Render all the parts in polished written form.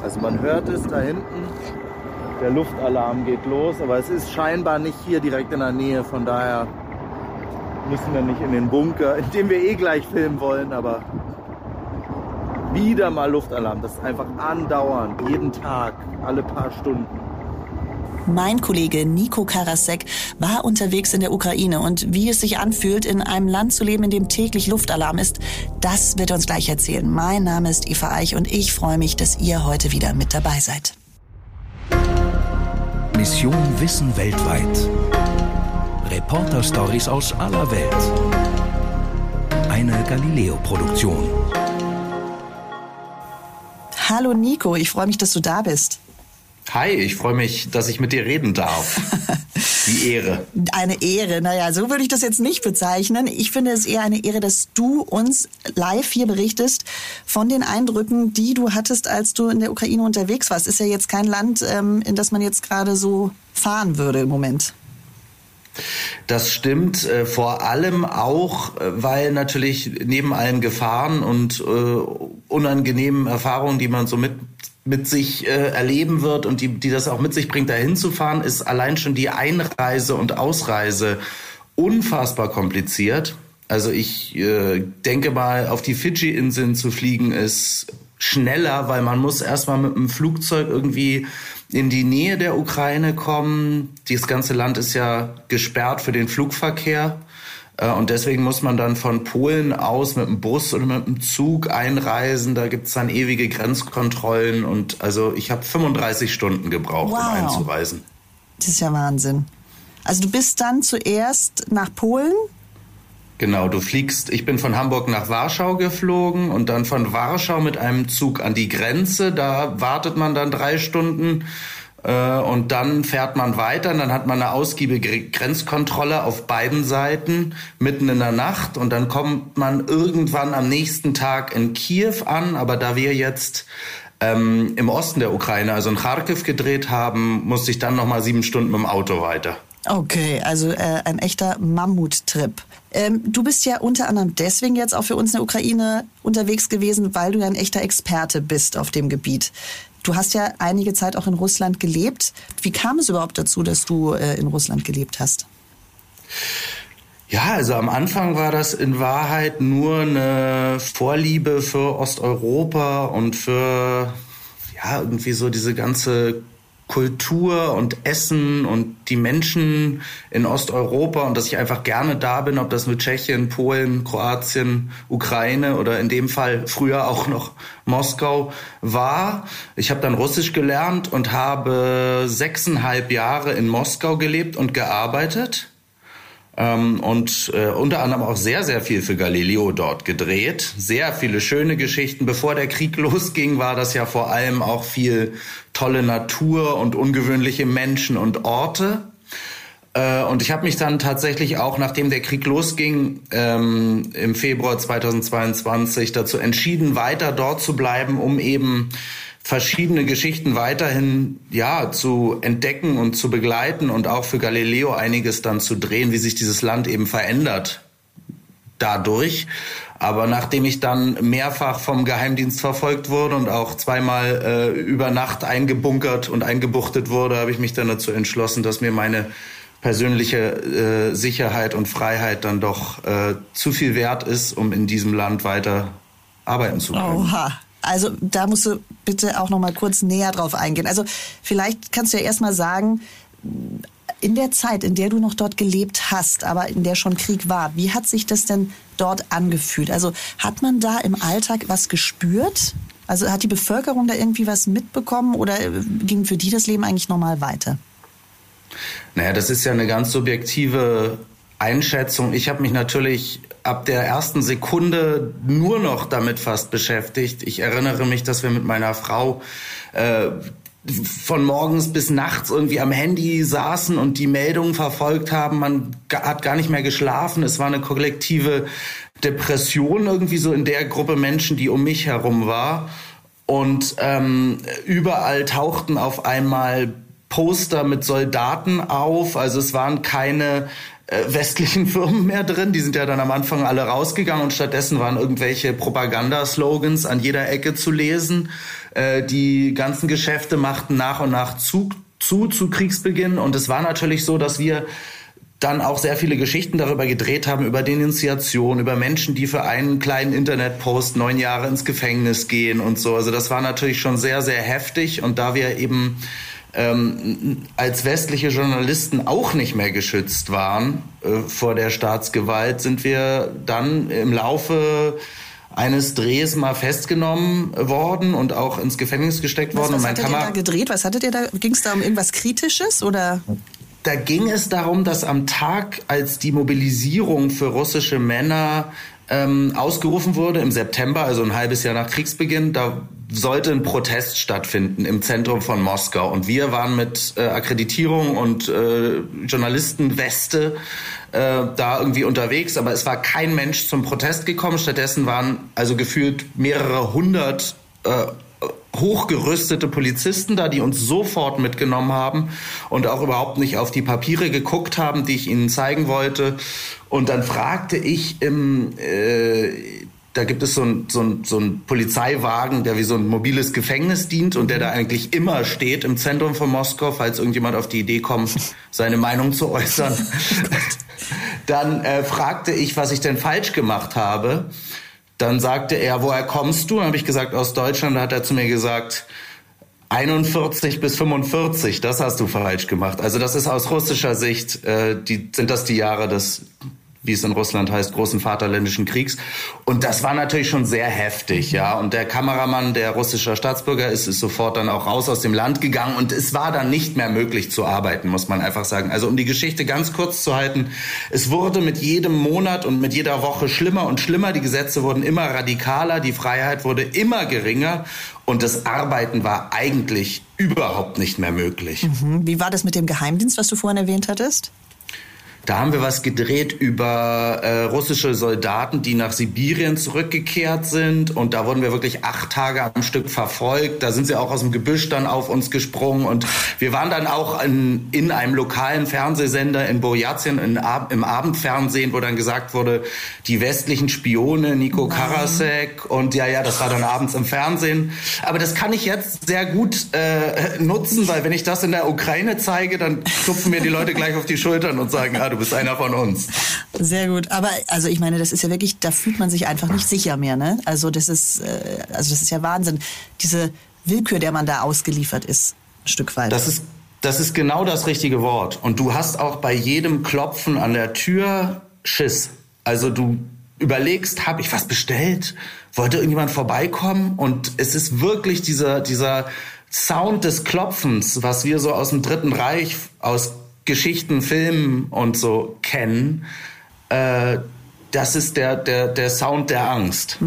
Also man hört es da hinten, der Luftalarm geht los, aber es ist scheinbar nicht hier direkt in der Nähe, von daher müssen wir nicht in den Bunker, in dem wir eh gleich filmen wollen, aber wieder mal Luftalarm, das ist einfach andauernd, jeden Tag, alle paar Stunden. Mein Kollege Nico Karasek war unterwegs in der Ukraine und wie es sich anfühlt, in einem Land zu leben, in dem täglich Luftalarm ist, das wird er uns gleich erzählen. Mein Name ist Eva Eich und ich freue mich, dass ihr heute wieder mit dabei seid. Mission Wissen weltweit. Reporter-Stories aus aller Welt. Eine Galileo-Produktion. Hallo Nico, ich freue mich, dass du da bist. Hi, ich freue mich, dass ich mit dir reden darf. Die Ehre. Eine Ehre, naja, so würde ich das jetzt nicht bezeichnen. Ich finde es eher eine Ehre, dass du uns live hier berichtest von den Eindrücken, die du hattest, als du in der Ukraine unterwegs warst. Ist ja jetzt kein Land, in das man jetzt gerade so fahren würde im Moment. Das stimmt, vor allem auch, weil natürlich neben allen Gefahren und unangenehmen Erfahrungen, die man so mit sich erleben wird und die das auch mit sich bringt, dahin zu fahren, ist allein schon die Einreise und Ausreise unfassbar kompliziert. Also ich denke mal, auf die Fidschi-Inseln zu fliegen ist schneller, weil man muss erstmal mit dem Flugzeug irgendwie in die Nähe der Ukraine kommen. Das ganze Land ist ja gesperrt für den Flugverkehr. Und deswegen muss man dann von Polen aus mit dem Bus oder mit dem Zug einreisen. Da gibt's dann ewige Grenzkontrollen. Und also ich habe 35 Stunden gebraucht, um einzureisen. Das ist ja Wahnsinn. Also du bist dann zuerst nach Polen? Genau, ich bin von Hamburg nach Warschau geflogen und dann von Warschau mit einem Zug an die Grenze. Da wartet man dann 3 Stunden. Und dann fährt man weiter und dann hat man eine ausgiebige Grenzkontrolle auf beiden Seiten mitten in der Nacht und dann kommt man irgendwann am nächsten Tag in Kiew an. Aber da wir jetzt im Osten der Ukraine, also in Charkiw gedreht haben, musste ich dann nochmal 7 Stunden mit dem Auto weiter. Okay, also ein echter Mammuttrip. Du bist ja unter anderem deswegen jetzt auch für uns in der Ukraine unterwegs gewesen, weil du ja ein echter Experte bist auf dem Gebiet. Du hast ja einige Zeit auch in Russland gelebt. Wie kam es überhaupt dazu, dass du in Russland gelebt hast? Ja, also am Anfang war das in Wahrheit nur eine Vorliebe für Osteuropa und für irgendwie so diese ganze Kultur und Essen und die Menschen in Osteuropa und dass ich einfach gerne da bin, ob das nur Tschechien, Polen, Kroatien, Ukraine oder in dem Fall früher auch noch Moskau war. Ich habe dann Russisch gelernt und habe 6,5 Jahre in Moskau gelebt und gearbeitet. Und unter anderem auch sehr, sehr viel für Galileo dort gedreht. Sehr viele schöne Geschichten. Bevor der Krieg losging, war das ja vor allem auch viel tolle Natur und ungewöhnliche Menschen und Orte. Und ich habe mich dann tatsächlich auch, nachdem der Krieg losging, im Februar 2022 dazu entschieden, weiter dort zu bleiben, um eben verschiedene Geschichten weiterhin zu entdecken und zu begleiten und auch für Galileo einiges dann zu drehen, wie sich dieses Land eben verändert dadurch. Aber nachdem ich dann mehrfach vom Geheimdienst verfolgt wurde und auch zweimal über Nacht eingebunkert und eingebuchtet wurde, habe ich mich dann dazu entschlossen, dass mir meine persönliche Sicherheit und Freiheit dann doch zu viel wert ist, um in diesem Land weiter arbeiten zu können. Oha. Also da musst du bitte auch noch mal kurz näher drauf eingehen. Also vielleicht kannst du ja erst mal sagen, in der Zeit, in der du noch dort gelebt hast, aber in der schon Krieg war, wie hat sich das denn dort angefühlt? Also hat man da im Alltag was gespürt? Also hat die Bevölkerung da irgendwie was mitbekommen oder ging für die das Leben eigentlich normal weiter? Naja, das ist ja eine ganz subjektive Einschätzung. Ich habe mich natürlich ab der ersten Sekunde nur noch damit fast beschäftigt. Ich erinnere mich, dass wir mit meiner Frau von morgens bis nachts irgendwie am Handy saßen und die Meldungen verfolgt haben. Man hat gar nicht mehr geschlafen. Es war eine kollektive Depression irgendwie so in der Gruppe Menschen, die um mich herum war. Und überall tauchten auf einmal Poster mit Soldaten auf. Also es waren keine westlichen Firmen mehr drin. Die sind ja dann am Anfang alle rausgegangen und stattdessen waren irgendwelche Propagandaslogans an jeder Ecke zu lesen. Die ganzen Geschäfte machten nach und nach zu Kriegsbeginn. Und es war natürlich so, dass wir dann auch sehr viele Geschichten darüber gedreht haben, über Denunziation, über Menschen, die für einen kleinen Internetpost 9 Jahre ins Gefängnis gehen und so. Also das war natürlich schon sehr, sehr heftig. Und da wir eben als westliche Journalisten auch nicht mehr geschützt waren vor der Staatsgewalt, sind wir dann im Laufe eines Drehs mal festgenommen worden und auch ins Gefängnis gesteckt worden. Was hattet ihr da gedreht? Was hattet ihr da? Ging es da um irgendwas Kritisches oder? Da ging es darum, dass am Tag, als die Mobilisierung für russische Männer ausgerufen wurde, im September, also ein halbes Jahr nach Kriegsbeginn, da sollte ein Protest stattfinden im Zentrum von Moskau. Und wir waren mit Akkreditierung und Journalistenweste da irgendwie unterwegs, aber es war kein Mensch zum Protest gekommen. Stattdessen waren also gefühlt mehrere hundert hochgerüstete Polizisten da, die uns sofort mitgenommen haben und auch überhaupt nicht auf die Papiere geguckt haben, die ich ihnen zeigen wollte. Und dann fragte ich da gibt es so ein Polizeiwagen, der wie so ein mobiles Gefängnis dient und der da eigentlich immer steht im Zentrum von Moskau, falls irgendjemand auf die Idee kommt, seine Meinung zu äußern. Dann fragte ich, was ich denn falsch gemacht habe. Dann sagte er, woher kommst du? Dann habe ich gesagt, aus Deutschland. Da hat er zu mir gesagt, 41 bis 45, das hast du falsch gemacht. Also das ist aus russischer Sicht, sind das die Jahre des, wie es in Russland heißt, großen Vaterländischen Kriegs. Und das war natürlich schon sehr heftig, ja. Und der Kameramann, der russischer Staatsbürger ist sofort dann auch raus aus dem Land gegangen. Und es war dann nicht mehr möglich zu arbeiten, muss man einfach sagen. Also um die Geschichte ganz kurz zu halten, es wurde mit jedem Monat und mit jeder Woche schlimmer und schlimmer. Die Gesetze wurden immer radikaler, die Freiheit wurde immer geringer. Und das Arbeiten war eigentlich überhaupt nicht mehr möglich. Wie war das mit dem Geheimdienst, was du vorhin erwähnt hattest? Da haben wir was gedreht über russische Soldaten, die nach Sibirien zurückgekehrt sind. Und da wurden wir wirklich 8 Tage am Stück verfolgt. Da sind sie auch aus dem Gebüsch dann auf uns gesprungen. Und wir waren dann auch in einem lokalen Fernsehsender in Boryatien, im Abendfernsehen, wo dann gesagt wurde, die westlichen Spione, Niko Karasek. Und ja, das war dann abends im Fernsehen. Aber das kann ich jetzt sehr gut nutzen, weil wenn ich das in der Ukraine zeige, dann klopfen mir die Leute gleich auf die Schultern und sagen, du bist einer von uns. Sehr gut. Aber also ich meine, das ist ja wirklich, da fühlt man sich einfach nicht sicher mehr, ne? Also das ist ja Wahnsinn. Diese Willkür, der man da ausgeliefert ist, ein Stück weit. Das ist genau das richtige Wort. Und du hast auch bei jedem Klopfen an der Tür Schiss. Also du überlegst, habe ich was bestellt? Wollte irgendjemand vorbeikommen? Und es ist wirklich dieser Sound des Klopfens, was wir so aus dem Dritten Reich, aus Geschichten, Filmen und so kennen, das ist der Sound der Angst.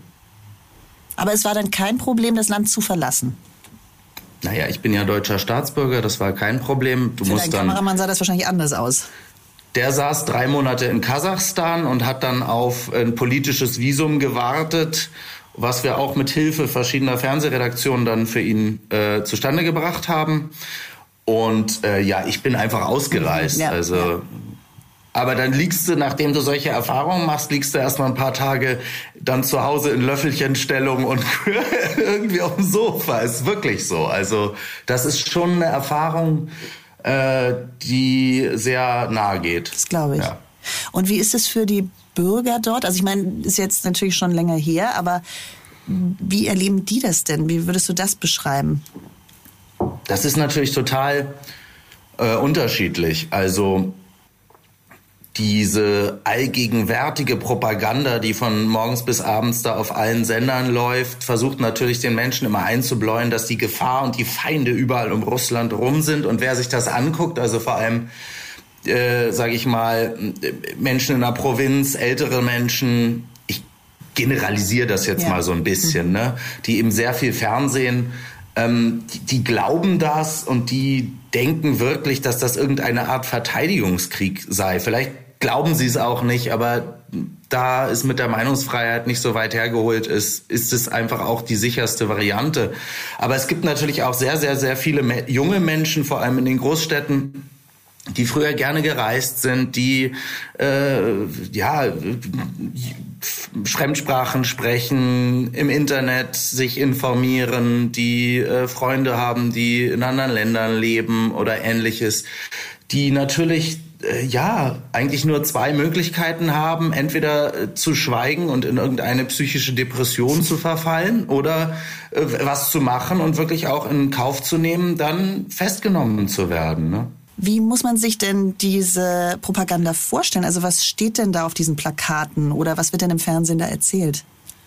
Aber es war dann kein Problem, das Land zu verlassen? Naja, ich bin ja deutscher Staatsbürger, das war kein Problem. Für deinen Kameramann sah das wahrscheinlich anders aus. Der saß 3 Monate in Kasachstan und hat dann auf ein politisches Visum gewartet, was wir auch mit Hilfe verschiedener Fernsehredaktionen dann für ihn zustande gebracht haben. Und ich bin einfach ausgereist. Ja. Also, aber dann liegst du, nachdem du solche Erfahrungen machst, liegst du erstmal ein paar Tage dann zu Hause in Löffelchenstellung und irgendwie auf dem Sofa. Ist wirklich so. Also das ist schon eine Erfahrung, die sehr nahe geht. Das glaube ich. Ja. Und wie ist es für die Bürger dort? Also ich meine, ist jetzt natürlich schon länger her, aber wie erleben die das denn? Wie würdest du das beschreiben? Das ist natürlich total unterschiedlich. Also diese allgegenwärtige Propaganda, die von morgens bis abends da auf allen Sendern läuft, versucht natürlich den Menschen immer einzubläuen, dass die Gefahr und die Feinde überall um Russland rum sind. Und wer sich das anguckt, also vor allem, sage ich mal, Menschen in der Provinz, ältere Menschen, ich generalisiere das jetzt mal so ein bisschen, ne, die eben sehr viel Fernsehen, die glauben das und die denken wirklich, dass das irgendeine Art Verteidigungskrieg sei. Vielleicht glauben sie es auch nicht, aber da es mit der Meinungsfreiheit nicht so weit hergeholt ist es einfach auch die sicherste Variante. Aber es gibt natürlich auch sehr, sehr, sehr viele junge Menschen, vor allem in den Großstädten, die früher gerne gereist sind, die Fremdsprachen sprechen, im Internet sich informieren, die Freunde haben, die in anderen Ländern leben oder Ähnliches, die natürlich eigentlich nur zwei Möglichkeiten haben, entweder zu schweigen und in irgendeine psychische Depression zu verfallen oder was zu machen und wirklich auch in Kauf zu nehmen, dann festgenommen zu werden, ne? Wie muss man sich denn diese Propaganda vorstellen? Also was steht denn da auf diesen Plakaten oder was wird denn im Fernsehen da erzählt?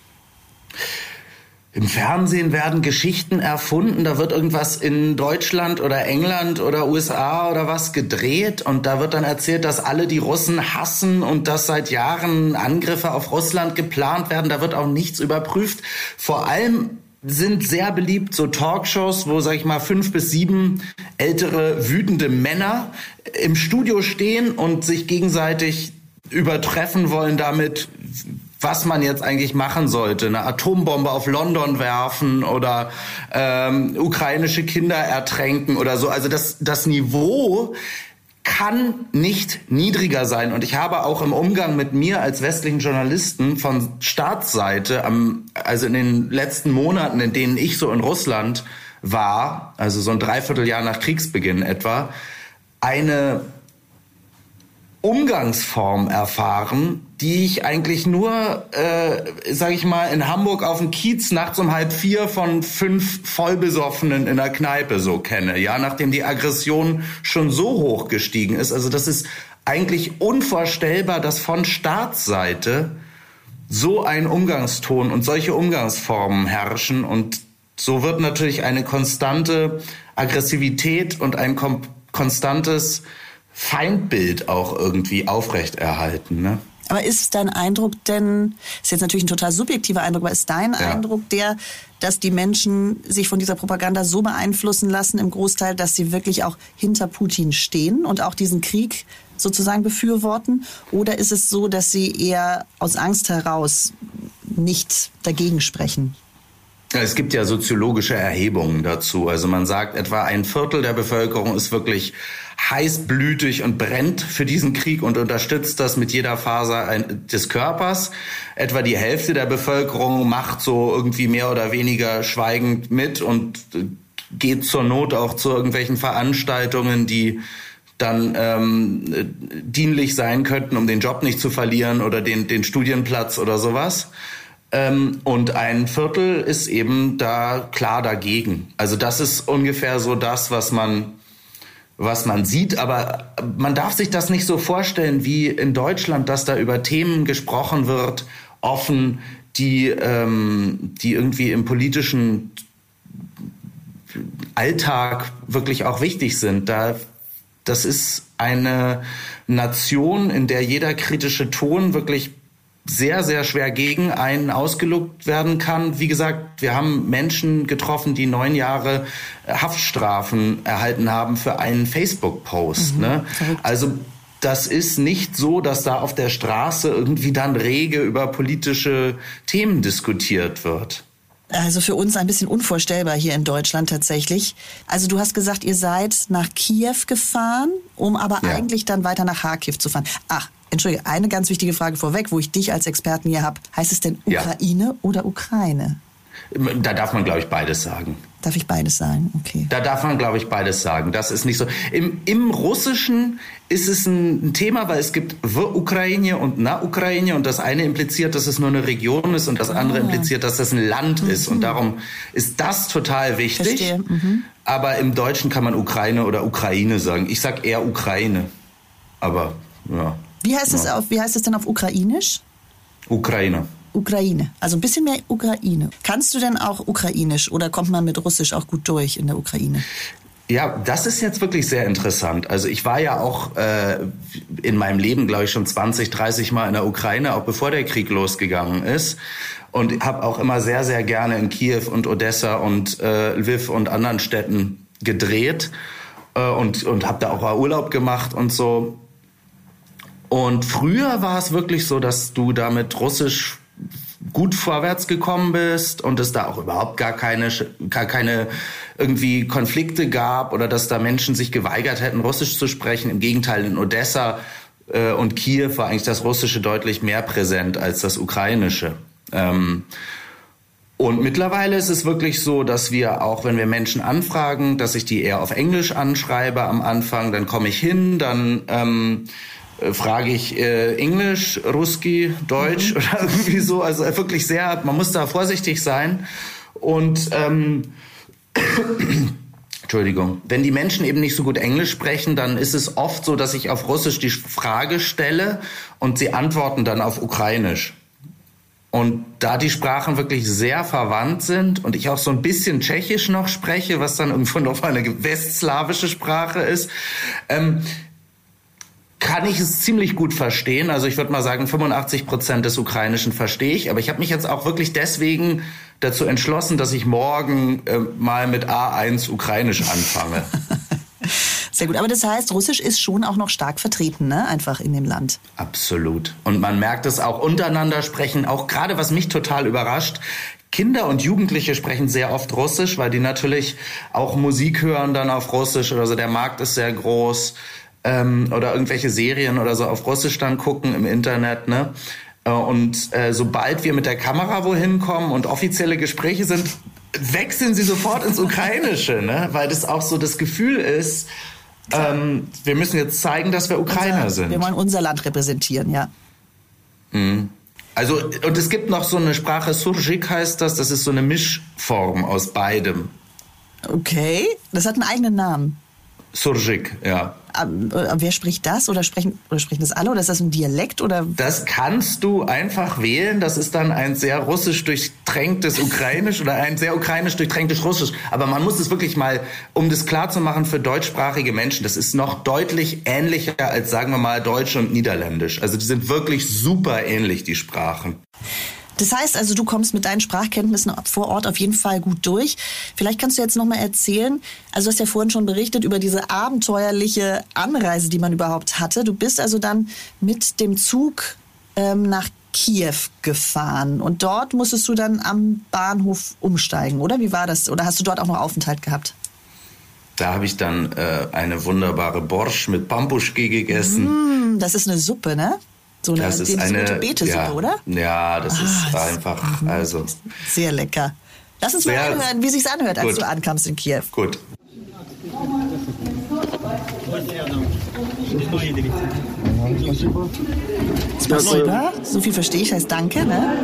Im Fernsehen werden Geschichten erfunden, da wird irgendwas in Deutschland oder England oder USA oder was gedreht und da wird dann erzählt, dass alle die Russen hassen und dass seit Jahren Angriffe auf Russland geplant werden. Da wird auch nichts überprüft. Vor allem sind sehr beliebt so Talkshows, wo, sag ich mal, 5 bis 7 ältere, wütende Männer im Studio stehen und sich gegenseitig übertreffen wollen damit, was man jetzt eigentlich machen sollte. Eine Atombombe auf London werfen oder ukrainische Kinder ertränken oder so. Also das Niveau kann nicht niedriger sein. Und ich habe auch im Umgang mit mir als westlichen Journalisten von Staatsseite, also in den letzten Monaten, in denen ich so in Russland war, also so ein Dreivierteljahr nach Kriegsbeginn etwa, eine Umgangsform erfahren, die ich eigentlich nur, sage ich mal, in Hamburg auf dem Kiez nachts um 3:30 von 5 Vollbesoffenen in der Kneipe so kenne. Ja, nachdem die Aggression schon so hoch gestiegen ist. Also das ist eigentlich unvorstellbar, dass von Staatsseite so ein Umgangston und solche Umgangsformen herrschen. Und so wird natürlich eine konstante Aggressivität und ein konstantes Feindbild auch irgendwie aufrechterhalten, ne? Aber ist dein Eindruck denn, ist jetzt natürlich ein total subjektiver Eindruck, aber ist dein Eindruck dass die Menschen sich von dieser Propaganda so beeinflussen lassen im Großteil, dass sie wirklich auch hinter Putin stehen und auch diesen Krieg sozusagen befürworten? Oder ist es so, dass sie eher aus Angst heraus nicht dagegen sprechen? Es gibt ja soziologische Erhebungen dazu. Also man sagt, etwa 1/4 der Bevölkerung ist wirklich heißblütig und brennt für diesen Krieg und unterstützt das mit jeder Faser des Körpers. Etwa die Hälfte der Bevölkerung macht so irgendwie mehr oder weniger schweigend mit und geht zur Not auch zu irgendwelchen Veranstaltungen, die dann dienlich sein könnten, um den Job nicht zu verlieren oder den Studienplatz oder sowas. Und 1/4 ist eben da klar dagegen. Also das ist ungefähr so das, was man sieht. Aber man darf sich das nicht so vorstellen wie in Deutschland, dass da über Themen gesprochen wird, offen, die irgendwie im politischen Alltag wirklich auch wichtig sind. Das ist eine Nation, in der jeder kritische Ton wirklich sehr, sehr schwer gegen einen ausgelugt werden kann. Wie gesagt, wir haben Menschen getroffen, die 9 Jahre Haftstrafen erhalten haben für einen Facebook-Post. Ne? Also das ist nicht so, dass da auf der Straße irgendwie dann rege über politische Themen diskutiert wird. Also für uns ein bisschen unvorstellbar hier in Deutschland tatsächlich. Also du hast gesagt, ihr seid nach Kiew gefahren, um aber eigentlich dann weiter nach Kharkiv zu fahren. Ach, entschuldige, eine ganz wichtige Frage vorweg, wo ich dich als Experten hier habe. Heißt es denn Ukraine oder Ukraine? Da darf man, glaube ich, beides sagen. Darf ich beides sagen? Okay. Da darf man, glaube ich, beides sagen. Das ist nicht so. Im Russischen ist es ein Thema, weil es gibt v Ukraine und na Ukraine und das eine impliziert, dass es nur eine Region ist und das andere impliziert, dass das ein Land ist. Und darum ist das total wichtig. Verstehe. Aber im Deutschen kann man Ukraine oder Ukraine sagen. Ich sag eher Ukraine. Aber ja. Wie heißt es denn auf Ukrainisch? Ukraine. Ukraine. Also ein bisschen mehr Ukraine. Kannst du denn auch Ukrainisch oder kommt man mit Russisch auch gut durch in der Ukraine? Ja, das ist jetzt wirklich sehr interessant. Also ich war ja auch in meinem Leben, glaube ich, schon 20, 30 Mal in der Ukraine, auch bevor der Krieg losgegangen ist. Und habe auch immer sehr, sehr gerne in Kiew und Odessa und Lviv und anderen Städten gedreht und habe da auch Urlaub gemacht und so. Und früher war es wirklich so, dass du da mit Russisch gut vorwärts gekommen bist und es da auch überhaupt gar keine irgendwie Konflikte gab oder dass da Menschen sich geweigert hätten, Russisch zu sprechen. Im Gegenteil, in Odessa und Kiew war eigentlich das Russische deutlich mehr präsent als das Ukrainische. Und mittlerweile ist es wirklich so, dass wir auch, wenn wir Menschen anfragen, dass ich die eher auf Englisch anschreibe am Anfang, dann komme ich hin, dann frage ich Englisch, Ruski, Deutsch oder irgendwie so. Also wirklich sehr, man muss da vorsichtig sein. Und Entschuldigung, wenn die Menschen eben nicht so gut Englisch sprechen, dann ist es oft so, dass ich auf Russisch die Frage stelle und sie antworten dann auf Ukrainisch. Und da die Sprachen wirklich sehr verwandt sind und ich auch so ein bisschen Tschechisch noch spreche, was dann irgendwo noch eine westslawische Sprache ist, kann ich es ziemlich gut verstehen. Also ich würde mal sagen, 85% des Ukrainischen verstehe ich. Aber ich habe mich jetzt auch wirklich deswegen dazu entschlossen, dass ich morgen mal mit A1 Ukrainisch anfange. Sehr gut. Aber das heißt, Russisch ist schon auch noch stark vertreten, ne? Einfach in dem Land. Absolut. Und man merkt es auch untereinander sprechen. Auch gerade, was mich total überrascht, Kinder und Jugendliche sprechen sehr oft Russisch, weil die natürlich auch Musik hören dann auf Russisch oder so. Der Markt ist sehr groß. Oder irgendwelche Serien oder so auf Russisch dann gucken im Internet, ne? Und sobald wir mit der Kamera wohin kommen und offizielle Gespräche sind, wechseln sie sofort ins Ukrainische, ne? Weil das auch so das Gefühl ist, wir müssen jetzt zeigen, dass wir Ukrainer sind. Wir wollen unser Land repräsentieren, ja. Also, und es gibt noch so eine Sprache, Surjik heißt das ist so eine Mischform aus beidem. Okay, das hat einen eigenen Namen. Surjik, ja. Wer spricht das? Oder sprechen das alle? Oder ist das ein Dialekt? Oder? Das kannst du einfach wählen. Das ist dann ein sehr russisch durchtränktes Ukrainisch oder ein sehr ukrainisch durchtränktes Russisch. Aber man muss es wirklich mal, um das klar zu machen für deutschsprachige Menschen, das ist noch deutlich ähnlicher als, sagen wir mal, Deutsch und Niederländisch. Also die sind wirklich super ähnlich, die Sprachen. Das heißt also, du kommst mit deinen Sprachkenntnissen vor Ort auf jeden Fall gut durch. Vielleicht kannst du jetzt noch mal erzählen, also du hast ja vorhin schon berichtet über diese abenteuerliche Anreise, die man überhaupt hatte. Du bist also dann mit dem Zug nach Kiew gefahren und dort musstest du dann am Bahnhof umsteigen, oder? Wie war das? Oder hast du dort auch noch Aufenthalt gehabt? Da habe ich dann eine wunderbare Borscht mit Pampuschki gegessen. Das ist eine Suppe, ne? So eine, das ist eine Betesuppe, ja, oder? Ja, das ist einfach, also. Sehr lecker. Lass uns mal anhören, wie sich's anhört, als du ankamst in Kiew. Gut. Spasiba. So viel verstehe ich, heißt danke, ne?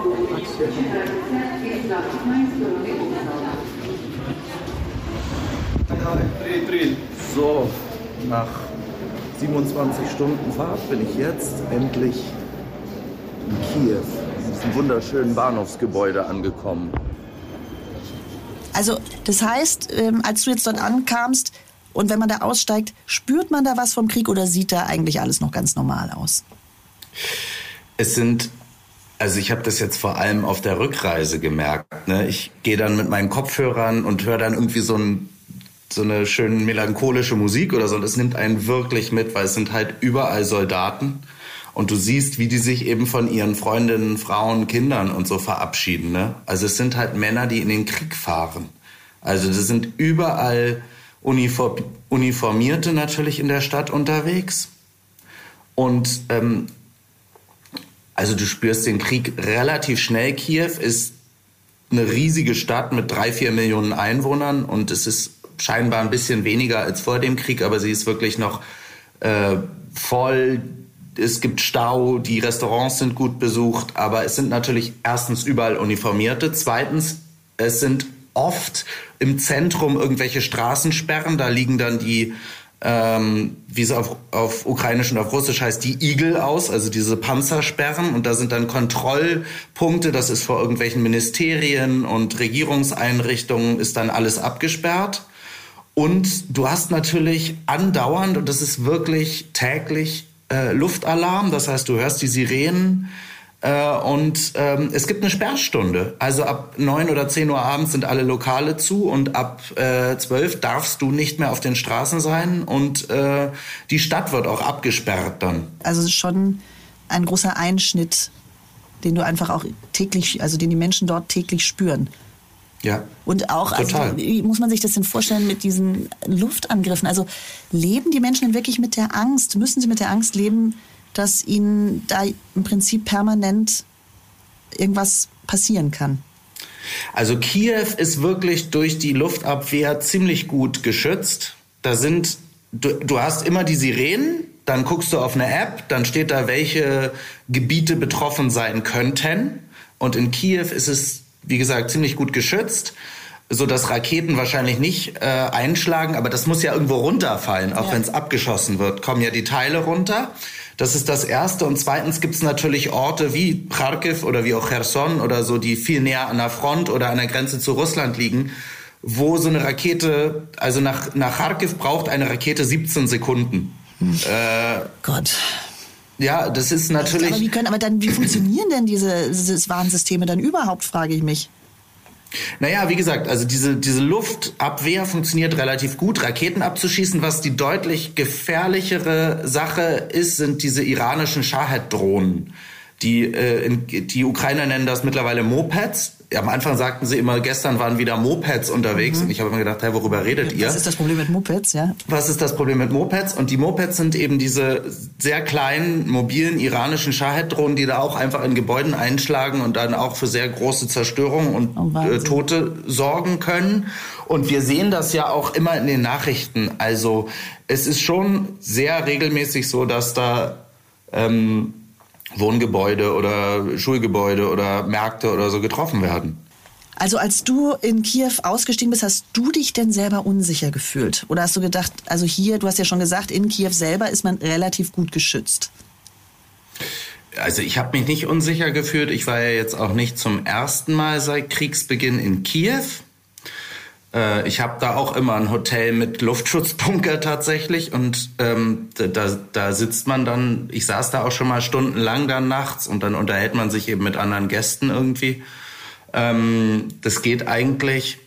So, nach 27 Stunden Fahrt bin ich jetzt endlich in Kiew, in diesem wunderschönen Bahnhofsgebäude angekommen. Also das heißt, als du jetzt dort ankamst und wenn man da aussteigt, spürt man da was vom Krieg oder sieht da eigentlich alles noch ganz normal aus? Also ich habe das jetzt vor allem auf der Rückreise gemerkt, ne? Ich gehe dann mit meinen Kopfhörern und höre dann irgendwie so eine schön melancholische Musik oder so. Und das nimmt einen wirklich mit, weil es sind halt überall Soldaten. Und du siehst, wie die sich eben von ihren Freundinnen, Frauen, Kindern und so verabschieden, ne? Also es sind halt Männer, die in den Krieg fahren. Also das sind überall Uniformierte natürlich in der Stadt unterwegs. Und also du spürst den Krieg relativ schnell. Kiew ist eine riesige Stadt mit 3-4 Millionen Einwohnern und es ist scheinbar ein bisschen weniger als vor dem Krieg, aber sie ist wirklich noch voll. Es gibt Stau, die Restaurants sind gut besucht, aber es sind natürlich erstens überall Uniformierte. Zweitens, es sind oft im Zentrum irgendwelche Straßensperren. Da liegen dann die, wie es auf Ukrainisch und auf Russisch heißt, die Igel aus, also diese Panzersperren. Und da sind dann Kontrollpunkte, das ist vor irgendwelchen Ministerien und Regierungseinrichtungen, ist dann alles abgesperrt. Und du hast natürlich andauernd, und das ist wirklich täglich, Luftalarm. Das heißt, du hörst die Sirenen und es gibt eine Sperrstunde. Also ab 9 oder 10 Uhr abends sind alle Lokale zu und ab 12 darfst du nicht mehr auf den Straßen sein und die Stadt wird auch abgesperrt dann. Also schon ein großer Einschnitt den du einfach auch täglich, also den die Menschen dort täglich spüren. Ja. Und auch, also, wie muss man sich das denn vorstellen mit diesen Luftangriffen? Also leben die Menschen denn wirklich mit der Angst? Müssen sie mit der Angst leben, dass ihnen da im Prinzip permanent irgendwas passieren kann? Also Kiew ist wirklich durch die Luftabwehr ziemlich gut geschützt. Du hast immer die Sirenen, dann guckst du auf eine App, dann steht da, welche Gebiete betroffen sein könnten. Und in Kiew ist es, wie gesagt, ziemlich gut geschützt, sodass Raketen wahrscheinlich nicht einschlagen. Aber das muss ja irgendwo runterfallen, auch wenn es abgeschossen wird, kommen ja die Teile runter. Das ist das Erste. Und zweitens gibt es natürlich Orte wie Kharkiv oder wie auch Cherson oder so, die viel näher an der Front oder an der Grenze zu Russland liegen, wo so eine Rakete, also nach Kharkiv braucht eine Rakete 17 Sekunden. Gott. Ja, das ist natürlich... wie funktionieren denn diese Warnsysteme dann überhaupt, frage ich mich. Naja, wie gesagt, also diese Luftabwehr funktioniert relativ gut. Raketen abzuschießen, was die deutlich gefährlichere Sache ist, sind diese iranischen Shahed-Drohnen. Die Ukrainer nennen das mittlerweile Mopeds. Am Anfang sagten sie immer, gestern waren wieder Mopeds unterwegs. Und ich habe immer gedacht, hey, worüber redet ihr? Was ist das Problem mit Mopeds, ja? Was ist das Problem mit Mopeds? Und die Mopeds sind eben diese sehr kleinen, mobilen iranischen Shahed-Drohnen, die da auch einfach in Gebäuden einschlagen und dann auch für sehr große Zerstörung und Tote sorgen können. Und wir sehen das ja auch immer in den Nachrichten. Also es ist schon sehr regelmäßig so, dass da Wohngebäude oder Schulgebäude oder Märkte oder so getroffen werden. Also als du in Kiew ausgestiegen bist, hast du dich denn selber unsicher gefühlt? Oder hast du gedacht, also hier, du hast ja schon gesagt, in Kiew selber ist man relativ gut geschützt? Also ich habe mich nicht unsicher gefühlt. Ich war ja jetzt auch nicht zum ersten Mal seit Kriegsbeginn in Kiew. Ich habe da auch immer ein Hotel mit Luftschutzbunker tatsächlich und da sitzt man dann, ich saß da auch schon mal stundenlang dann nachts und dann unterhält man sich eben mit anderen Gästen irgendwie. Das geht eigentlich.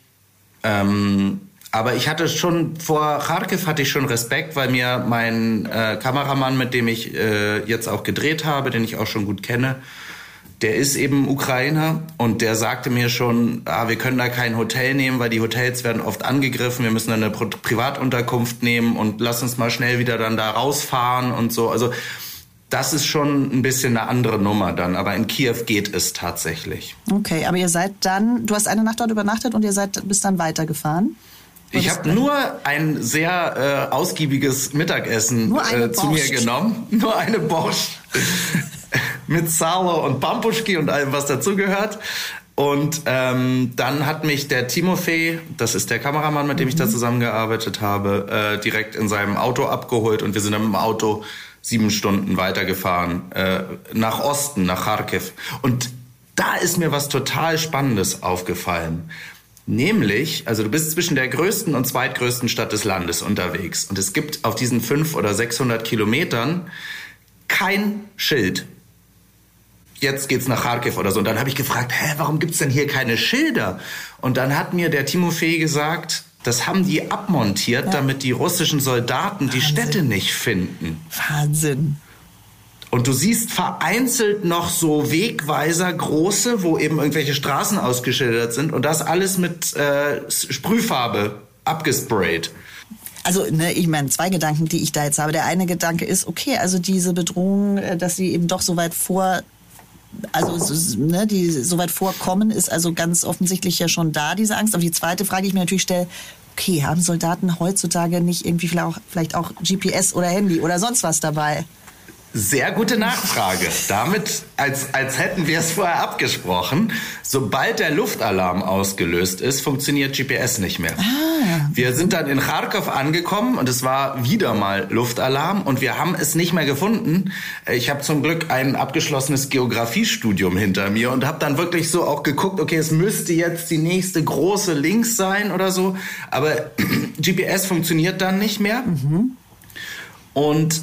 Aber ich hatte schon, vor Kharkiv hatte ich schon Respekt, weil mir mein Kameramann, mit dem ich jetzt auch gedreht habe, den ich auch schon gut kenne, der ist eben Ukrainer und der sagte mir schon, wir können da kein Hotel nehmen, weil die Hotels werden oft angegriffen, wir müssen dann eine Privatunterkunft nehmen und lass uns mal schnell wieder dann da rausfahren und so. Also das ist schon ein bisschen eine andere Nummer dann, aber in Kiew geht es tatsächlich. Okay, aber ihr seid dann, du hast eine Nacht dort übernachtet und bist dann weitergefahren? Ich habe nur ein sehr ausgiebiges Mittagessen zu mir genommen. Nur eine Borscht. Mit Salo und Pampuschki und allem, was dazugehört. Und dann hat mich der Timofey, das ist der Kameramann, mit dem ich da zusammengearbeitet habe, direkt in seinem Auto abgeholt. Und wir sind dann mit dem Auto 7 Stunden weitergefahren nach Osten, nach Kharkiv. Und da ist mir was total Spannendes aufgefallen. Nämlich, also du bist zwischen der größten und zweitgrößten Stadt des Landes unterwegs. Und es gibt auf diesen 500 oder 600 Kilometern kein Schild. Jetzt geht's nach Kharkiv oder so. Und dann habe ich gefragt, warum gibt's denn hier keine Schilder? Und dann hat mir der Timofey gesagt, das haben die abmontiert, damit die russischen Soldaten die Städte nicht finden. Wahnsinn. Und du siehst vereinzelt noch so Wegweiser, große, wo eben irgendwelche Straßen ausgeschildert sind. Und das alles mit Sprühfarbe abgesprayt. Also, ich meine, 2 Gedanken, die ich da jetzt habe. Der eine Gedanke ist, okay, also diese Bedrohung, dass sie eben doch so weit die so weit vorkommen, ist also ganz offensichtlich ja schon da, diese Angst. Aber die zweite Frage, die ich mir natürlich stelle, okay, haben Soldaten heutzutage nicht irgendwie vielleicht auch GPS oder Handy oder sonst was dabei? Sehr gute Nachfrage. Damit, als hätten wir es vorher abgesprochen, sobald der Luftalarm ausgelöst ist, funktioniert GPS nicht mehr. Wir sind dann in Kharkiv angekommen und es war wieder mal Luftalarm und wir haben es nicht mehr gefunden. Ich habe zum Glück ein abgeschlossenes Geografiestudium hinter mir und habe dann wirklich so auch geguckt, okay, es müsste jetzt die nächste große links sein oder so, aber GPS funktioniert dann nicht mehr. Und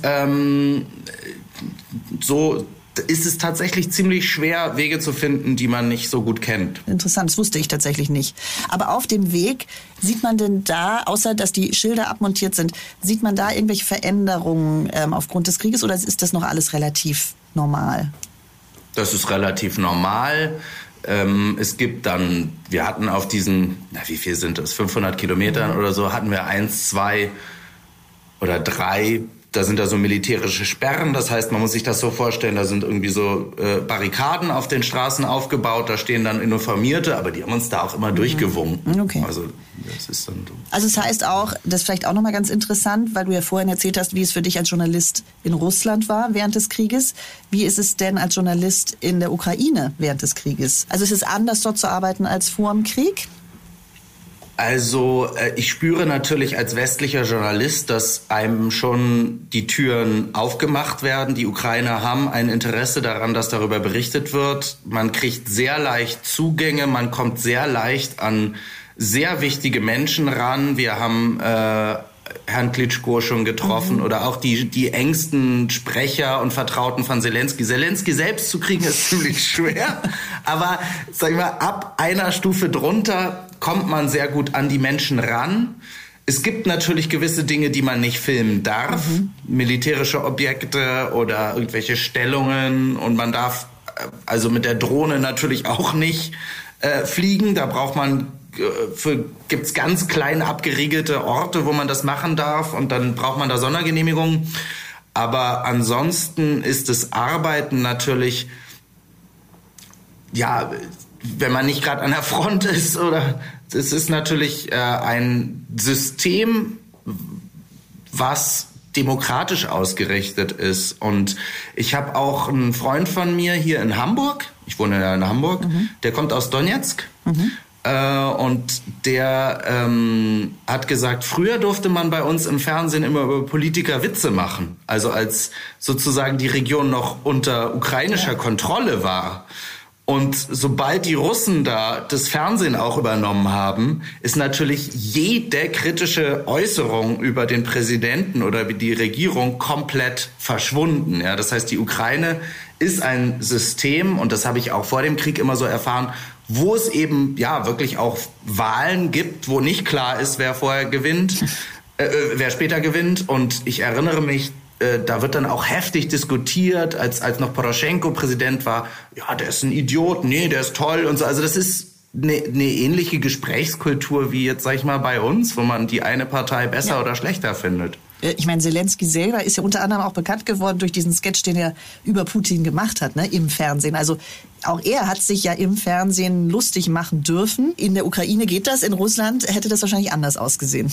so ist es tatsächlich ziemlich schwer, Wege zu finden, die man nicht so gut kennt. Interessant, das wusste ich tatsächlich nicht. Aber auf dem Weg, sieht man denn da, außer dass die Schilder abmontiert sind, sieht man da irgendwelche Veränderungen aufgrund des Krieges oder ist das noch alles relativ normal? Das ist relativ normal. Es gibt dann, wir hatten auf diesen, wie viel sind das, 500 Kilometern oder so, hatten wir 1, 2 oder 3, da sind da so militärische Sperren. Das heißt, man muss sich das so vorstellen, da sind irgendwie so Barrikaden auf den Straßen aufgebaut, da stehen dann Uniformierte, aber die haben uns da auch immer durchgewunken. Okay. Also das ist dann so. Also es heißt auch, das ist vielleicht auch nochmal ganz interessant, weil du ja vorhin erzählt hast, wie es für dich als Journalist in Russland war während des Krieges. Wie ist es denn als Journalist in der Ukraine während des Krieges? Also ist es anders, dort zu arbeiten als vor dem Krieg? Also ich spüre natürlich als westlicher Journalist, dass einem schon die Türen aufgemacht werden. Die Ukrainer haben ein Interesse daran, dass darüber berichtet wird. Man kriegt sehr leicht Zugänge, man kommt sehr leicht an sehr wichtige Menschen ran. Wir haben Herrn Klitschko schon getroffen oder auch die engsten Sprecher und Vertrauten von Zelensky. Zelensky selbst zu kriegen ist ziemlich schwer, aber sagen wir, ab einer Stufe drunter kommt man sehr gut an die Menschen ran. Es gibt natürlich gewisse Dinge, die man nicht filmen darf, militärische Objekte oder irgendwelche Stellungen, und man darf also mit der Drohne natürlich auch nicht fliegen. Da braucht man gibt's ganz klein abgeriegelte Orte, wo man das machen darf, und dann braucht man da Sondergenehmigungen. Aber ansonsten ist das Arbeiten natürlich, ja, wenn man nicht gerade an der Front ist, oder es ist natürlich ein System, was demokratisch ausgerichtet ist. Und ich habe auch einen Freund von mir hier in Hamburg, ich wohne ja in Hamburg, der kommt aus Donetsk. Und der hat gesagt, früher durfte man bei uns im Fernsehen immer über Politiker Witze machen. Also als sozusagen die Region noch unter ukrainischer Kontrolle war. Und sobald die Russen da das Fernsehen auch übernommen haben, ist natürlich jede kritische Äußerung über den Präsidenten oder die Regierung komplett verschwunden. Ja, das heißt, die Ukraine ist ein System, und das habe ich auch vor dem Krieg immer so erfahren, wo es eben ja wirklich auch Wahlen gibt, wo nicht klar ist, wer vorher gewinnt, wer später gewinnt. Und ich erinnere mich, da wird dann auch heftig diskutiert, als noch Poroschenko Präsident war. Ja, der ist ein Idiot, nee, der ist toll und so. Also das ist eine ähnliche Gesprächskultur wie jetzt, sag ich mal, bei uns, wo man die eine Partei besser oder schlechter findet. Ich meine, Zelensky selber ist ja unter anderem auch bekannt geworden durch diesen Sketch, den er über Putin gemacht hat, ne, im Fernsehen. Also auch er hat sich ja im Fernsehen lustig machen dürfen. In der Ukraine geht das, in Russland hätte das wahrscheinlich anders ausgesehen.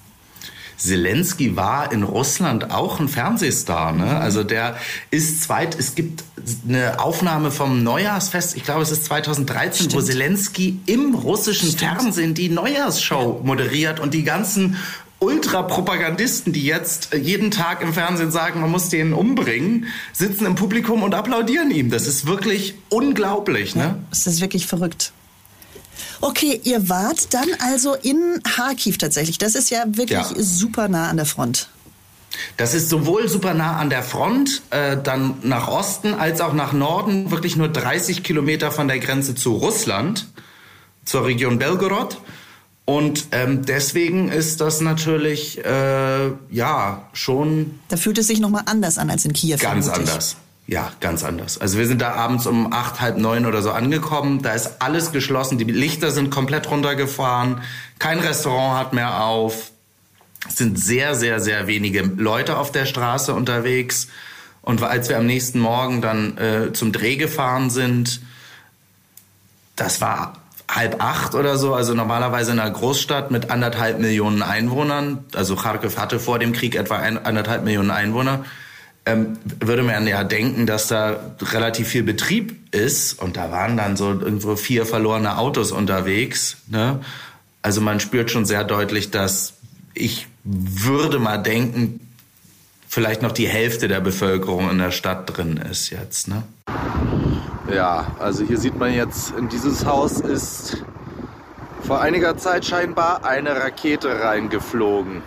Zelensky war in Russland auch ein Fernsehstar, ne? Also der ist es gibt eine Aufnahme vom Neujahrsfest, ich glaube es ist 2013, wo Zelensky im russischen Fernsehen die Neujahrsshow moderiert, und die ganzen Ultrapropagandisten, die jetzt jeden Tag im Fernsehen sagen, man muss den umbringen, sitzen im Publikum und applaudieren ihm. Das ist wirklich unglaublich, ne? Ja, das ist wirklich verrückt. Okay, ihr wart dann also in Kharkiv tatsächlich. Das ist ja wirklich super nah an der Front. Das ist sowohl super nah an der Front, dann nach Osten als auch nach Norden, wirklich nur 30 Kilometer von der Grenze zu Russland, zur Region Belgorod. Und deswegen ist das natürlich, schon... Da fühlt es sich nochmal anders an als in Kiew. Ganz anders. Ja, ganz anders. Also wir sind da abends um 8, halb 9 oder so angekommen. Da ist alles geschlossen. Die Lichter sind komplett runtergefahren. Kein Restaurant hat mehr auf. Es sind sehr, sehr, sehr wenige Leute auf der Straße unterwegs. Und als wir am nächsten Morgen dann zum Dreh gefahren sind, das war 7:30 oder so. Also normalerweise in einer Großstadt mit 1,5 Millionen Einwohnern. Also Kharkiv hatte vor dem Krieg etwa 1,5 Millionen Einwohner. Würde man ja denken, dass da relativ viel Betrieb ist, und da waren dann so irgendwo 4 verlorene Autos unterwegs, ne? Also man spürt schon sehr deutlich, dass, ich würde mal denken, vielleicht noch die Hälfte der Bevölkerung in der Stadt drin ist jetzt, ne? Ja, also hier sieht man jetzt, in dieses Haus ist vor einiger Zeit scheinbar eine Rakete reingeflogen.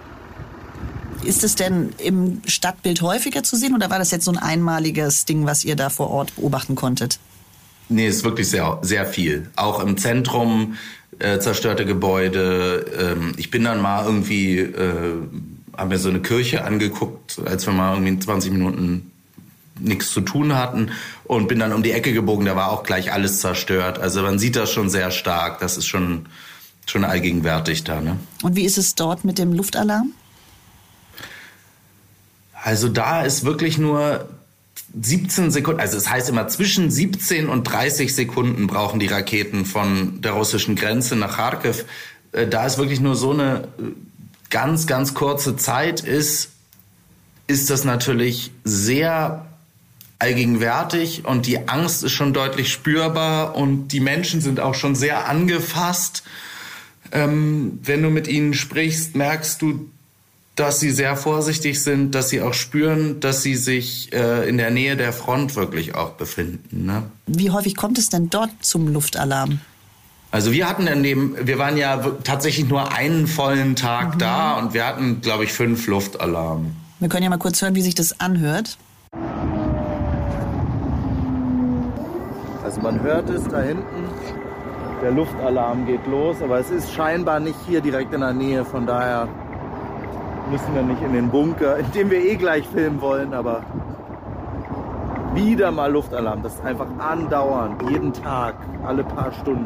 Ist es denn im Stadtbild häufiger zu sehen, oder war das jetzt so ein einmaliges Ding, was ihr da vor Ort beobachten konntet? Nee, es ist wirklich sehr, sehr viel. Auch im Zentrum zerstörte Gebäude. Ich bin dann mal irgendwie, haben mir so eine Kirche angeguckt, als wir mal irgendwie 20 Minuten nichts zu tun hatten und bin dann um die Ecke gebogen, da war auch gleich alles zerstört. Also man sieht das schon sehr stark, das ist schon allgegenwärtig da. Ne? Und wie ist es dort mit dem Luftalarm? Also da ist wirklich nur 17 Sekunden, also es heißt immer zwischen 17 und 30 Sekunden brauchen die Raketen von der russischen Grenze nach Kharkiv. Da es wirklich nur so eine ganz, ganz kurze Zeit ist das natürlich sehr allgegenwärtig und die Angst ist schon deutlich spürbar und die Menschen sind auch schon sehr angefasst. Wenn du mit ihnen sprichst, merkst du, dass sie sehr vorsichtig sind, dass sie auch spüren, dass sie sich in der Nähe der Front wirklich auch befinden. Ne? Wie häufig kommt es denn dort zum Luftalarm? Also wir waren ja tatsächlich nur einen vollen Tag da und wir hatten, glaube ich, 5 Luftalarme. Wir können ja mal kurz hören, wie sich das anhört. Also man hört es da hinten, der Luftalarm geht los, aber es ist scheinbar nicht hier direkt in der Nähe, von daher müssen wir nicht in den Bunker, in dem wir gleich filmen wollen, aber wieder mal Luftalarm. Das ist einfach andauernd, jeden Tag, alle paar Stunden.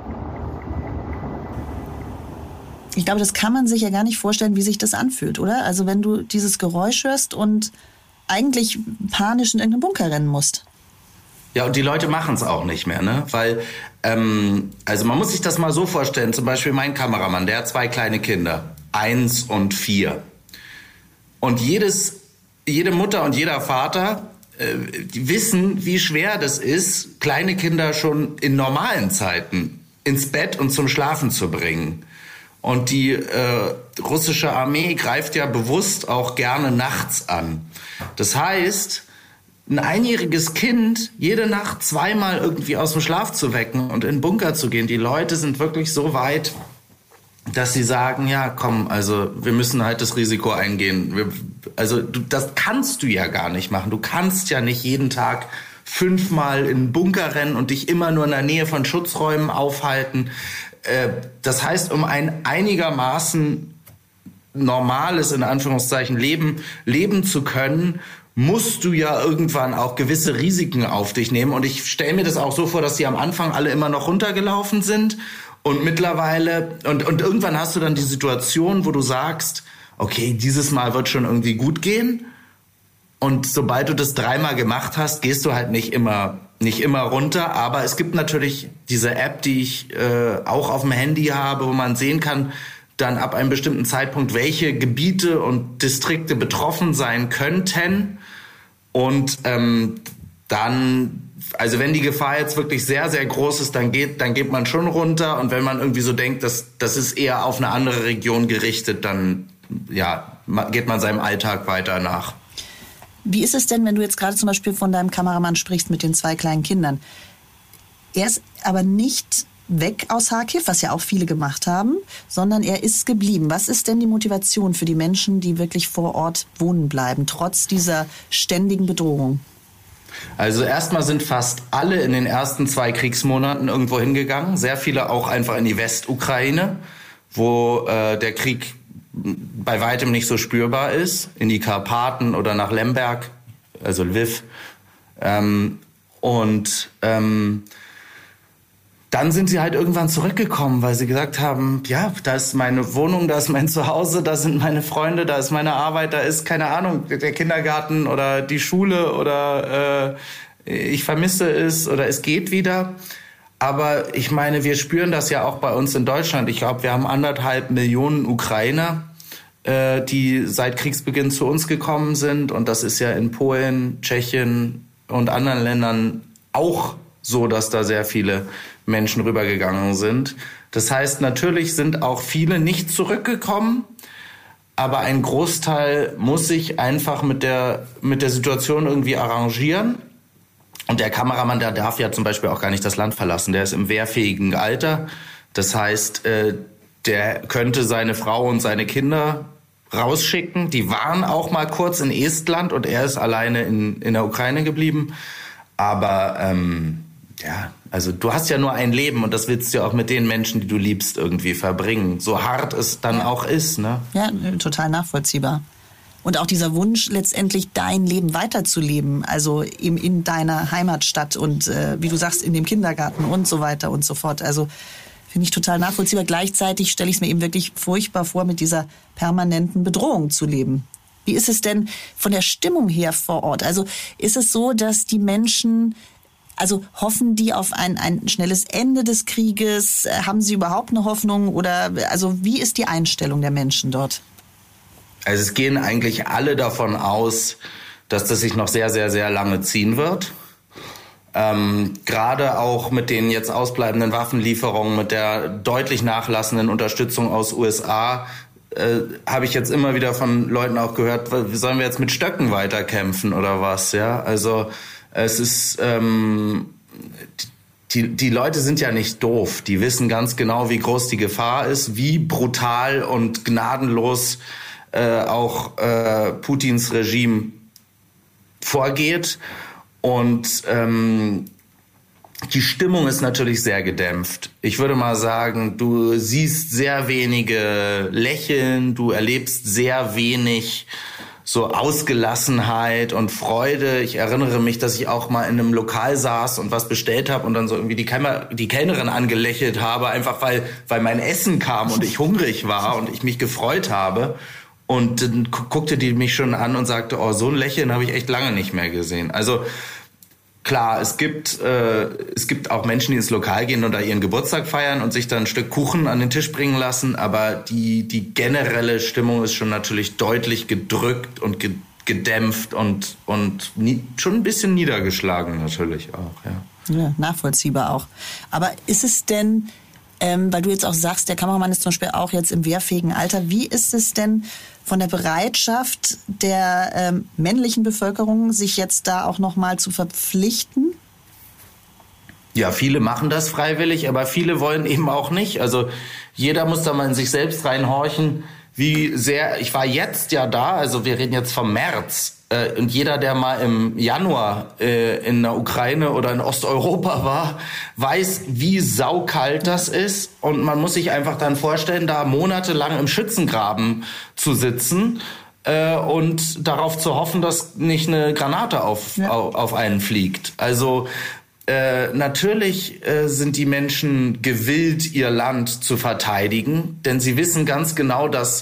Ich glaube, das kann man sich ja gar nicht vorstellen, wie sich das anfühlt, oder? Also wenn du dieses Geräusch hörst und eigentlich panisch in irgendeinen Bunker rennen musst. Ja, und die Leute machen es auch nicht mehr, ne? Weil, also man muss sich das mal so vorstellen, zum Beispiel mein Kameramann, der hat 2 kleine Kinder, 1 und 4. Und jede Mutter und jeder Vater die wissen, wie schwer das ist, kleine Kinder schon in normalen Zeiten ins Bett und zum Schlafen zu bringen. Und die russische Armee greift ja bewusst auch gerne nachts an. Das heißt, ein einjähriges Kind jede Nacht 2-mal irgendwie aus dem Schlaf zu wecken und in den Bunker zu gehen. Die Leute sind wirklich so weit, dass sie sagen, ja komm, also wir müssen halt das Risiko eingehen. Das kannst du ja gar nicht machen. Du kannst ja nicht jeden Tag 5-mal in den Bunker rennen und dich immer nur in der Nähe von Schutzräumen aufhalten. Das heißt, um ein einigermaßen normales, in Anführungszeichen, leben zu können, musst du ja irgendwann auch gewisse Risiken auf dich nehmen. Und ich stelle mir das auch so vor, dass die am Anfang alle immer noch runtergelaufen sind. Und mittlerweile, und irgendwann hast du dann die Situation, wo du sagst, okay, dieses Mal wird schon irgendwie gut gehen. Und sobald du das 3-mal gemacht hast, gehst du halt nicht immer runter. Aber es gibt natürlich diese App, die ich auch auf dem Handy habe, wo man sehen kann, dann ab einem bestimmten Zeitpunkt, welche Gebiete und Distrikte betroffen sein könnten. Und dann, also wenn die Gefahr jetzt wirklich sehr, sehr groß ist, dann geht man schon runter. Und wenn man irgendwie so denkt, das ist eher auf eine andere Region gerichtet, dann geht man seinem Alltag weiter nach. Wie ist es denn, wenn du jetzt gerade zum Beispiel von deinem Kameramann sprichst mit den 2 kleinen Kindern? Er ist aber nicht weg aus Kharkiv, was ja auch viele gemacht haben, sondern er ist geblieben. Was ist denn die Motivation für die Menschen, die wirklich vor Ort wohnen bleiben, trotz dieser ständigen Bedrohung? Also erstmal sind fast alle in den ersten 2 Kriegsmonaten irgendwo hingegangen. Sehr viele auch einfach in die Westukraine, wo der Krieg bei weitem nicht so spürbar ist. In die Karpaten oder nach Lemberg, also Lviv. Dann sind sie halt irgendwann zurückgekommen, weil sie gesagt haben, ja, da ist meine Wohnung, da ist mein Zuhause, da sind meine Freunde, da ist meine Arbeit, da ist, keine Ahnung, der Kindergarten oder die Schule oder ich vermisse es oder es geht wieder. Aber ich meine, wir spüren das ja auch bei uns in Deutschland. Ich glaube, wir haben 1,5 Millionen Ukrainer, die seit Kriegsbeginn zu uns gekommen sind. Und das ist ja in Polen, Tschechien und anderen Ländern auch so, dass da sehr viele Menschen rübergegangen sind. Das heißt, natürlich sind auch viele nicht zurückgekommen, aber ein Großteil muss sich einfach mit der Situation irgendwie arrangieren. Und der Kameramann, der darf ja zum Beispiel auch gar nicht das Land verlassen. Der ist im wehrfähigen Alter. Das heißt, der könnte seine Frau und seine Kinder rausschicken. Die waren auch mal kurz in Estland und er ist alleine in der Ukraine geblieben. Aber also du hast ja nur ein Leben und das willst du ja auch mit den Menschen, die du liebst, irgendwie verbringen. So hart es dann auch ist, ne? Ja, total nachvollziehbar. Und auch dieser Wunsch, letztendlich dein Leben weiterzuleben, also eben in deiner Heimatstadt und wie du sagst, in dem Kindergarten und so weiter und so fort. Also finde ich total nachvollziehbar. Gleichzeitig stelle ich es mir eben wirklich furchtbar vor, mit dieser permanenten Bedrohung zu leben. Wie ist es denn von der Stimmung her vor Ort? Also ist es so, dass die Menschen, also hoffen die auf ein schnelles Ende des Krieges? Haben sie überhaupt eine Hoffnung? Oder also wie ist die Einstellung der Menschen dort? Also es gehen eigentlich alle davon aus, dass das sich noch sehr, sehr, sehr lange ziehen wird. Gerade auch mit den jetzt ausbleibenden Waffenlieferungen, mit der deutlich nachlassenden Unterstützung aus USA, habe ich jetzt immer wieder von Leuten auch gehört, sollen wir jetzt mit Stöcken weiterkämpfen oder was? Ja, also es ist die Leute sind ja nicht doof. Die wissen ganz genau, wie groß die Gefahr ist, wie brutal und gnadenlos auch Putins Regime vorgeht. Und die Stimmung ist natürlich sehr gedämpft. Ich würde mal sagen, du siehst sehr wenige Lächeln, du erlebst sehr wenig so Ausgelassenheit und Freude. Ich erinnere mich, dass ich auch mal in einem Lokal saß und was bestellt habe und dann so irgendwie die Kellnerin angelächelt habe, einfach weil mein Essen kam und ich hungrig war und ich mich gefreut habe. Und dann guckte die mich schon an und sagte, oh, so ein Lächeln habe ich echt lange nicht mehr gesehen. Also klar, es gibt auch Menschen, die ins Lokal gehen und da ihren Geburtstag feiern und sich dann ein Stück Kuchen an den Tisch bringen lassen. Aber die generelle Stimmung ist schon natürlich deutlich gedrückt und gedämpft und schon ein bisschen niedergeschlagen natürlich auch. Ja, nachvollziehbar auch. Aber ist es denn, weil du jetzt auch sagst, der Kameramann ist zum Beispiel auch jetzt im wehrfähigen Alter, wie ist es denn von der Bereitschaft der männlichen Bevölkerung, sich jetzt da auch nochmal zu verpflichten? Ja, viele machen das freiwillig, aber viele wollen eben auch nicht. Also jeder muss da mal in sich selbst reinhorchen, wie sehr, ich war jetzt ja da, also wir reden jetzt vom März, und jeder, der mal im Januar in der Ukraine oder in Osteuropa war, weiß, wie saukalt das ist. Und man muss sich einfach dann vorstellen, da monatelang im Schützengraben zu sitzen und darauf zu hoffen, dass nicht eine Granate auf einen fliegt. Also natürlich sind die Menschen gewillt, ihr Land zu verteidigen, denn sie wissen ganz genau, dass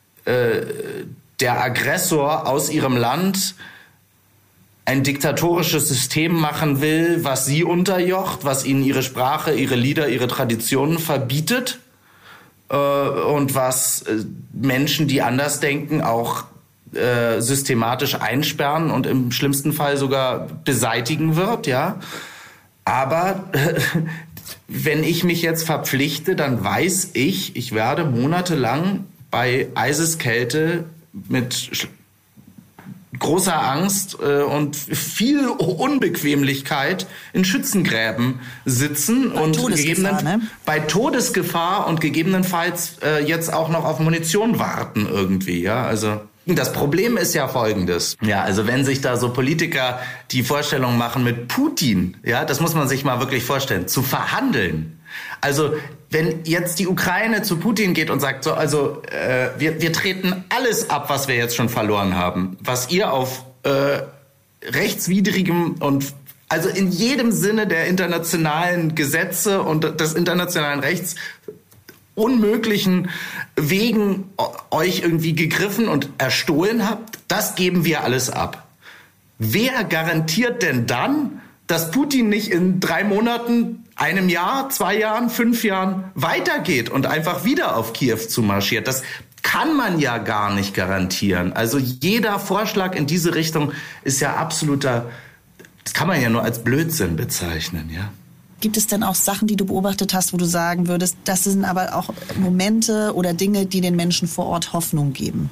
der Aggressor aus ihrem Land ein diktatorisches System machen will, was sie unterjocht, was ihnen ihre Sprache, ihre Lieder, ihre Traditionen verbietet und was Menschen, die anders denken, auch systematisch einsperren und im schlimmsten Fall sogar beseitigen wird, ja. Aber wenn ich mich jetzt verpflichte, dann weiß ich werde monatelang bei Eiseskälte mit großer Angst und viel Unbequemlichkeit in Schützengräben sitzen und bei Todesgefahr und gegebenenfalls jetzt auch noch auf Munition warten irgendwie, ja, also das Problem ist ja folgendes. Ja, also wenn sich da so Politiker die Vorstellung machen mit Putin, ja, das muss man sich mal wirklich vorstellen, zu verhandeln. Also wenn jetzt die Ukraine zu Putin geht und sagt, so, also wir treten alles ab, was wir jetzt schon verloren haben, was ihr auf rechtswidrigem und also in jedem Sinne der internationalen Gesetze und des internationalen Rechts unmöglichen Wegen euch irgendwie gegriffen und erstohlen habt, das geben wir alles ab. Wer garantiert denn dann, dass Putin nicht in 3 Monaten, einem Jahr, 2 Jahren, 5 Jahren weitergeht und einfach wieder auf Kiew zumarschiert? Das kann man ja gar nicht garantieren. Also jeder Vorschlag in diese Richtung ist ja absoluter, das kann man ja nur als Blödsinn bezeichnen, ja. Gibt es denn auch Sachen, die du beobachtet hast, wo du sagen würdest, das sind aber auch Momente oder Dinge, die den Menschen vor Ort Hoffnung geben?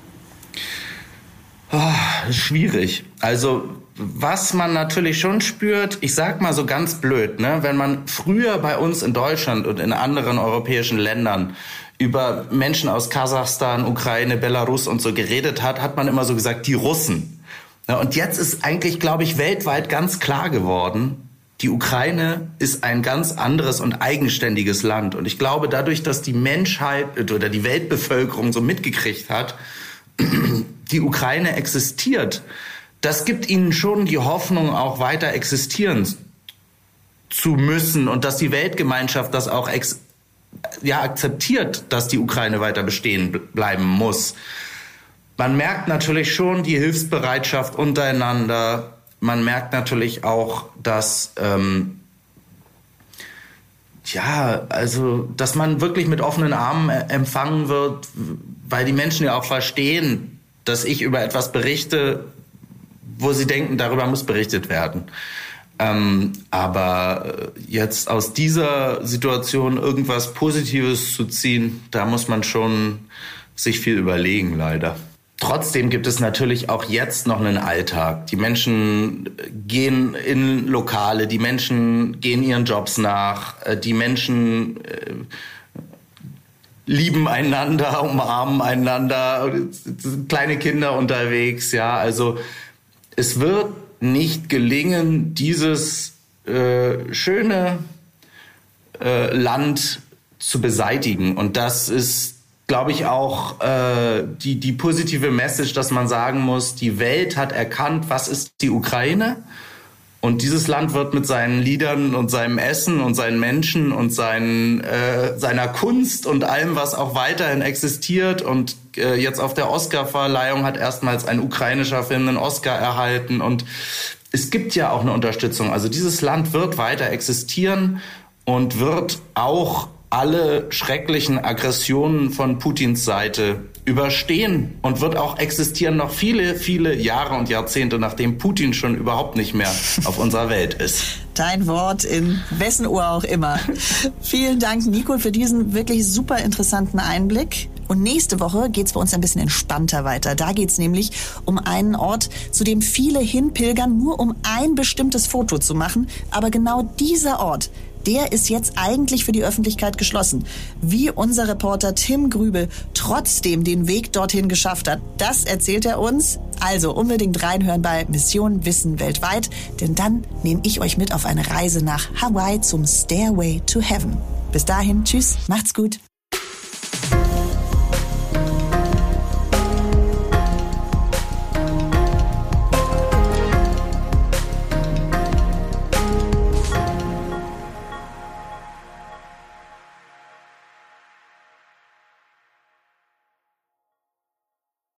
Oh, schwierig. Also was man natürlich schon spürt, ich sag mal so ganz blöd, ne, wenn man früher bei uns in Deutschland und in anderen europäischen Ländern über Menschen aus Kasachstan, Ukraine, Belarus und so geredet hat, hat man immer so gesagt, die Russen. Ja, und jetzt ist eigentlich, glaube ich, weltweit ganz klar geworden, die Ukraine ist ein ganz anderes und eigenständiges Land. Und ich glaube, dadurch, dass die Menschheit oder die Weltbevölkerung so mitgekriegt hat, die Ukraine existiert, das gibt ihnen schon die Hoffnung, auch weiter existieren zu müssen und dass die Weltgemeinschaft das auch akzeptiert, dass die Ukraine weiter bestehen bleiben muss. Man merkt natürlich schon die Hilfsbereitschaft untereinander. Man merkt natürlich auch, dass dass man wirklich mit offenen Armen empfangen wird, weil die Menschen ja auch verstehen, dass ich über etwas berichte, wo sie denken, darüber muss berichtet werden. Aber jetzt aus dieser Situation irgendwas Positives zu ziehen, da muss man schon sich viel überlegen, leider. Trotzdem gibt es natürlich auch jetzt noch einen Alltag. Die Menschen gehen in Lokale, die Menschen gehen ihren Jobs nach, die Menschen lieben einander, umarmen einander, kleine Kinder unterwegs, ja. Also es wird nicht gelingen, dieses schöne Land zu beseitigen. Und das ist, glaube ich, auch die positive Message, dass man sagen muss, die Welt hat erkannt, was ist die Ukraine. Und dieses Land wird mit seinen Liedern und seinem Essen und seinen Menschen und seiner Kunst und allem, was auch weiterhin existiert. Und jetzt auf der Oscar-Verleihung hat erstmals ein ukrainischer Film einen Oscar erhalten. Und es gibt ja auch eine Unterstützung. Also dieses Land wird weiter existieren und wird auch alle schrecklichen Aggressionen von Putins Seite überstehen und wird auch existieren noch viele, viele Jahre und Jahrzehnte, nachdem Putin schon überhaupt nicht mehr auf unserer Welt ist. Dein Wort in wessen Ohr auch immer. Vielen Dank, Nico, für diesen wirklich super interessanten Einblick. Und nächste Woche geht's bei uns ein bisschen entspannter weiter. Da geht's nämlich um einen Ort, zu dem viele hinpilgern, nur um ein bestimmtes Foto zu machen. Aber genau dieser Ort, der ist jetzt eigentlich für die Öffentlichkeit geschlossen. Wie unser Reporter Tim Grübel trotzdem den Weg dorthin geschafft hat, das erzählt er uns. Also unbedingt reinhören bei Mission Wissen weltweit, denn dann nehme ich euch mit auf eine Reise nach Hawaii zum Stairway to Heaven. Bis dahin, tschüss, macht's gut.